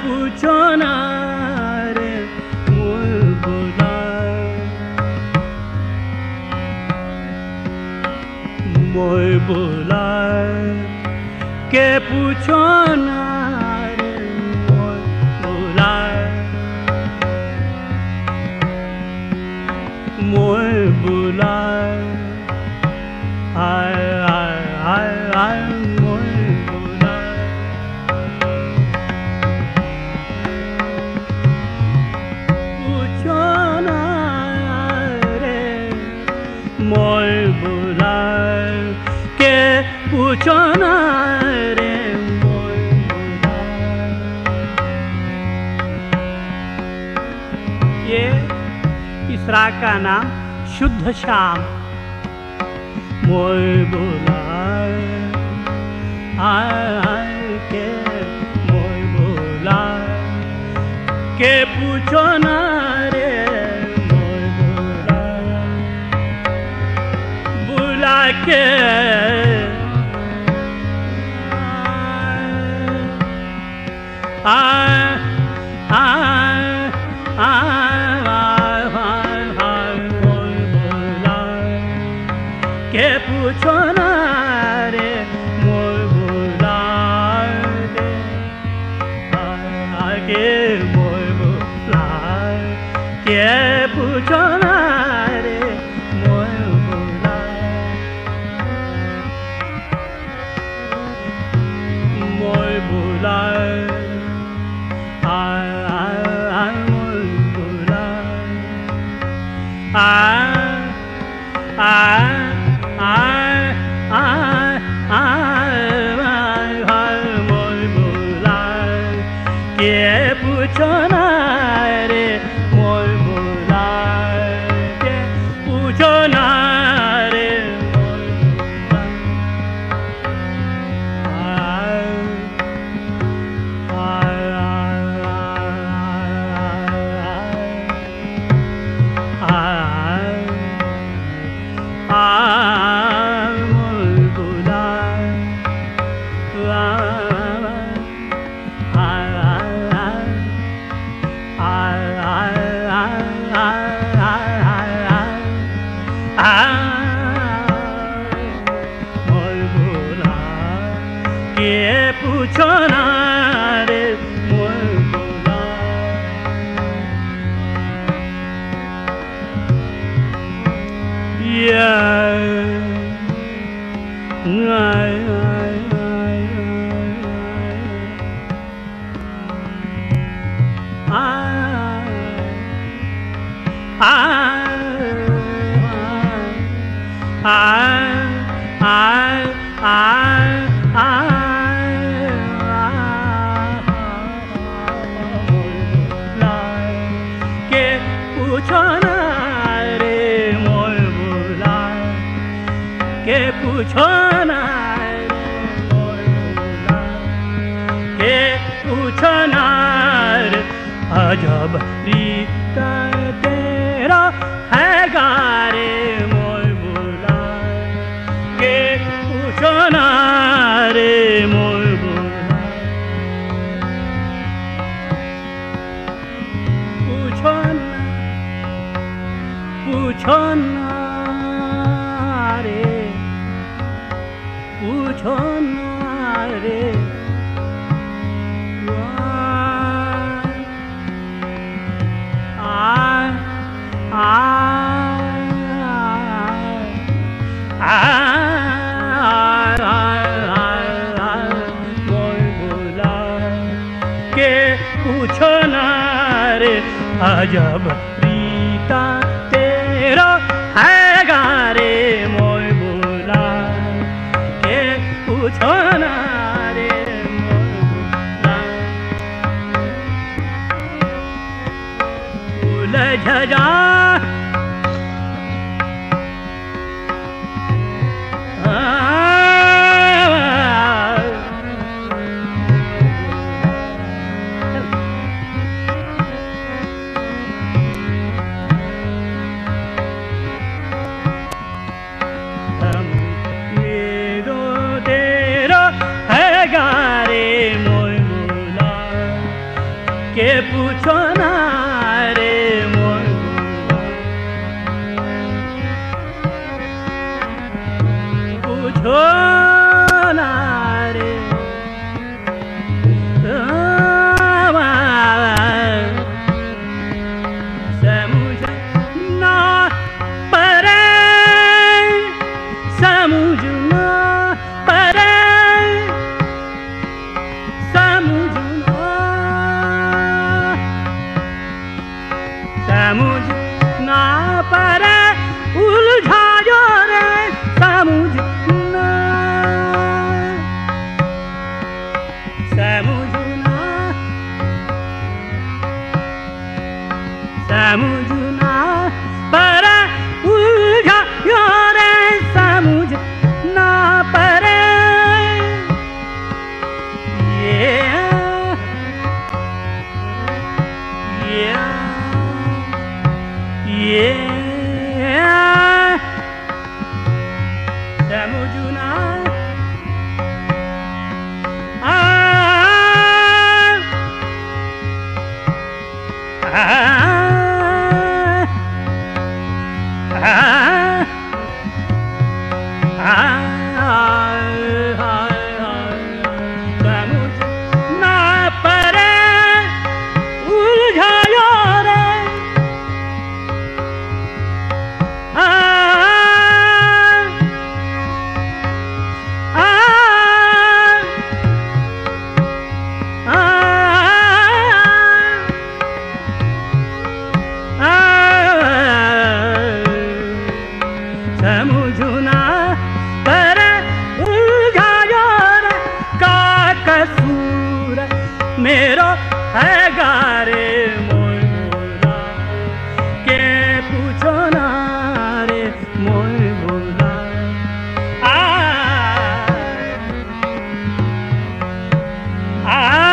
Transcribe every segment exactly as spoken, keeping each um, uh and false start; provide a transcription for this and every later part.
पूछो ना रे मोय बोला मोय बोला के पूछो ना रे मोय बोला मोय बोला आय आय आय आय मोय बोला पूछो ना रे मोय बोला के पूछो ना रे मोय बोला ये इस राग का नाम शुद्ध श्याम मोय बोला आय के मोय बोला के पूछो ना रे मोय बोला बुला के आय आय आय के पूछो ना रे मोय बोला के मोय बोला के पूछो ना रे मोय बोला मोय बोला आय आय मोय बोला आय आय आय आय आय आय मोय बोला के पूछो ना रे मोय बोला के पूछो ना रे मोय बोला के पूछो ना रे मोय बोला के पूछो ना रे मोय बोला के पूछो ना के पूछो ना रे अजब रीता तेरा है गारे मोय बोला के पूछो ना रे मोय बोला पूछो ना पूछो ना रे पूछो ना रे मोय बोला के पूछो ना रे अजब रीता तेरा है गारे मोय बोला के पूछो ना रे मोय बोला उलझ जा के पूछो ना रे मोर पूछो ना रे समझ ना परे समझ ना परे समझ समझ ना परे उलझायो रे समझ ना समझ ना समझ ना परे उलझायो रे समझ ना परे yeah yeah yeah समझू ना आ आ आ समझ ना परे उलझायो रे आ आ आ समझू ना परे उलझायो रे का कसूर मेरो है गारे मोर बोला के पूछो ना रे मोर बोला आ आ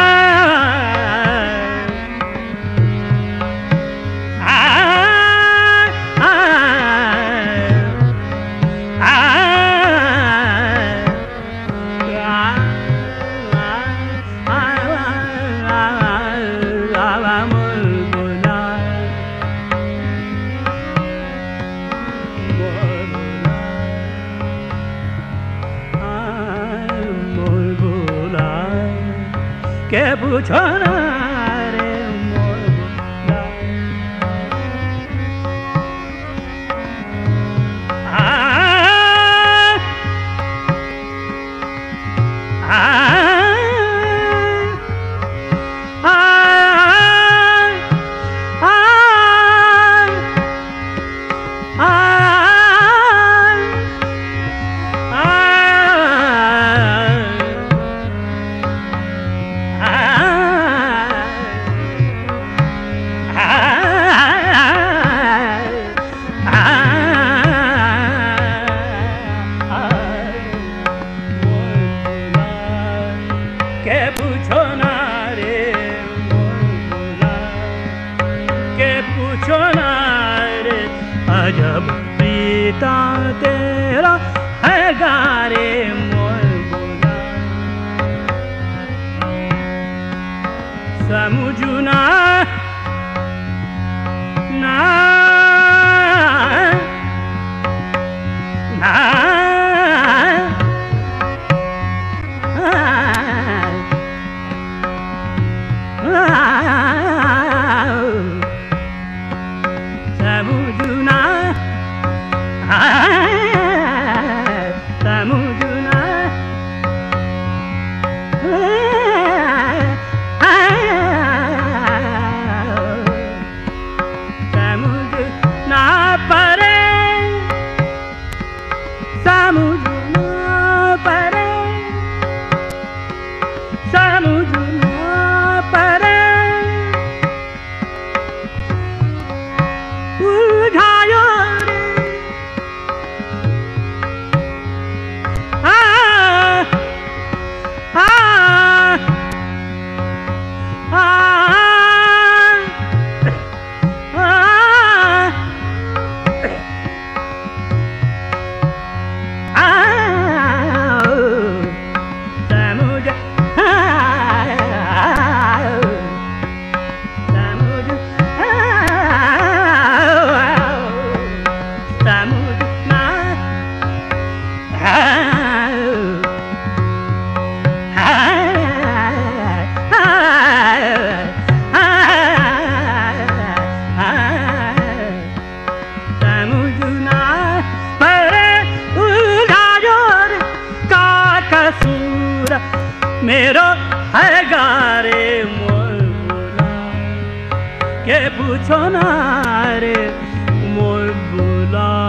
के पूछो ना रे मोर बोला आ आ आ आ के पूछो ना रे मोर बोला के पूछो ना रे अजब प्रीता तेरा है गारे मोर बोला समझू ना ना ना समझू ना समझू ना आ के पूछो ना रे मोर बुला